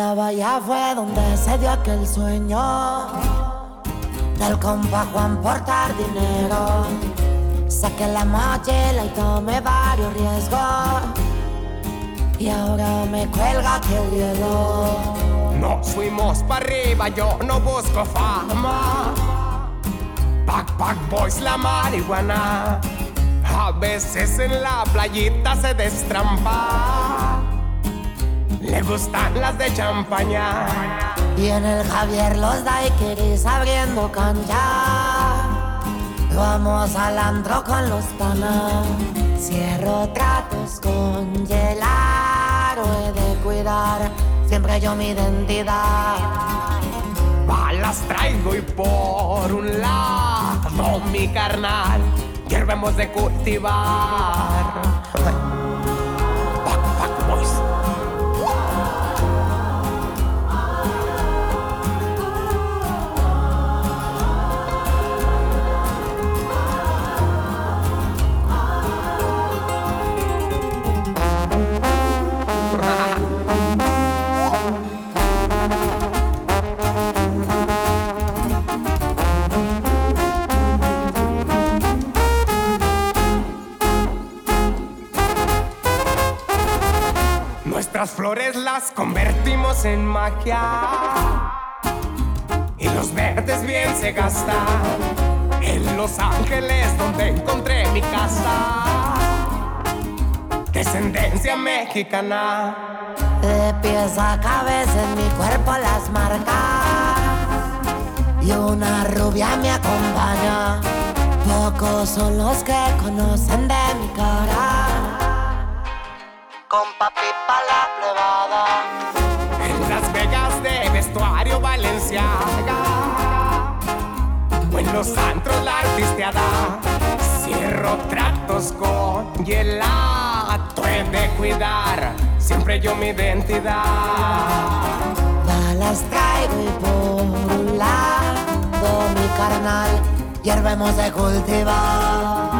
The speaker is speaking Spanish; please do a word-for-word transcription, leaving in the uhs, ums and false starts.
la bahía fue donde se dio aquel sueño del compa Juan portar dinero. Saqué la mochila y tomé varios riesgos y ahora me cuelga aquel hielo. Nos fuimos para arriba, yo no busco fama. Backpack Boys, la marihuana. A veces en la playita se destrampa. Le gustan las de champaña. Y en el Javier los daiquiris abriendo cancha. Vamos al antro con los panas. Cierro tratos con Gelaro. He de cuidar siempre yo mi identidad. Balas traigo y por un lado mi carnal hierbemos de cultivar. Backpack Boys. Nuestras flores las convertimos en magia y los verdes bien se gastan. En Los Ángeles donde encontré mi casa, descendencia mexicana. De pies a cabeza en mi cuerpo las marcas y una rubia me acompaña. Pocos son los que conocen de mi cara. Con papi pa' la plebada. En Las Vegas de vestuario Valenciaga o en los antros la artisteada. Cierro tratos con gelato. He de cuidar siempre yo mi identidad. Balas traigo y por un lado mi carnal hierbemos de cultivar.